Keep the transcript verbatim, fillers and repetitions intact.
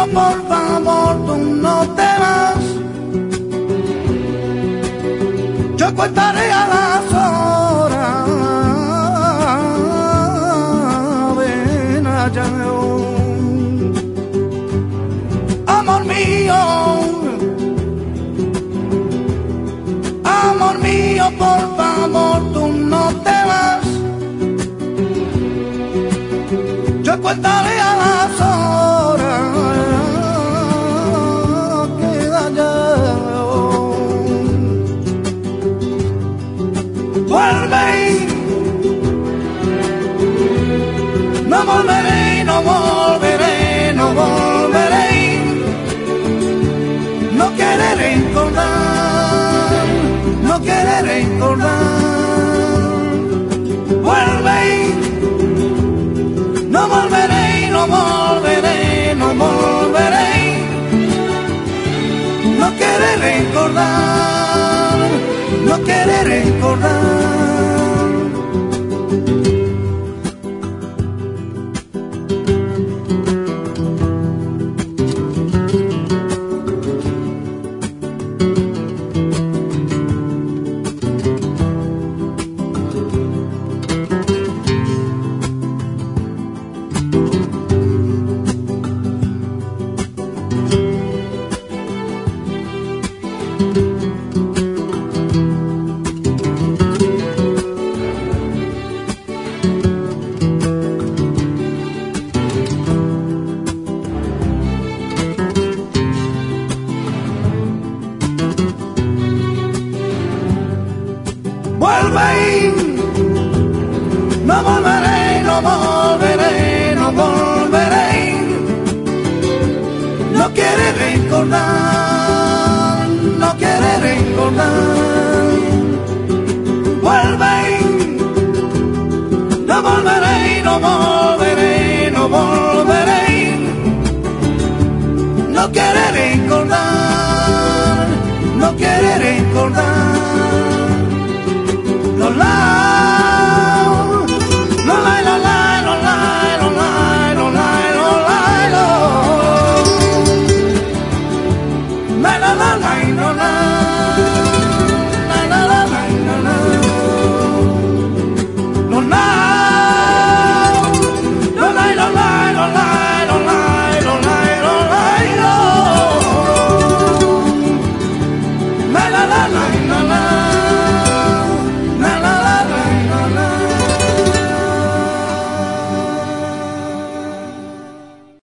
por favor, tú no te vas. Yo contaré a las horas. Ven allá, amor mío, amor mío, por favor, tú no te vas. Yo contaré a las horas. Queda ya. Vuelve, no volveré, no volveré, no volveré. No querré recordar.